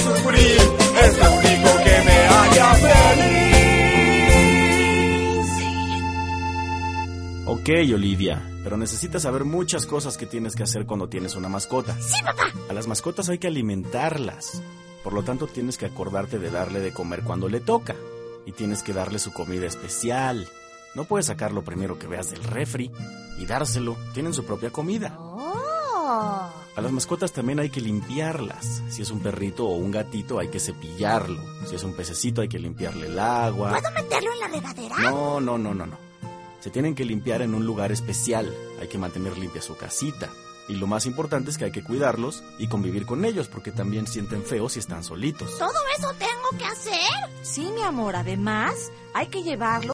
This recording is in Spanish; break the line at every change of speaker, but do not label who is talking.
sufrir, es lo único que me haría feliz.
Ok, Olivia, pero necesitas saber muchas cosas que tienes que hacer cuando tienes una mascota.
Sí, papá.
A las mascotas hay que alimentarlas. Por lo tanto, tienes que acordarte de darle de comer cuando le toca. Y tienes que darle su comida especial. No puedes sacar lo primero que veas del refri y dárselo. Tienen su propia comida.
Oh.
A las mascotas también hay que limpiarlas. Si es un perrito o un gatito, hay que cepillarlo. Si es un pececito, hay que limpiarle el agua.
¿Puedo meterlo en la regadera?
No. Se tienen que limpiar en un lugar especial. Hay que mantener limpia su casita. Y lo más importante es que hay que cuidarlos y convivir con ellos, porque también sienten feo si están solitos.
¿Todo eso tengo que hacer?
Sí, mi amor, además hay que llevarlo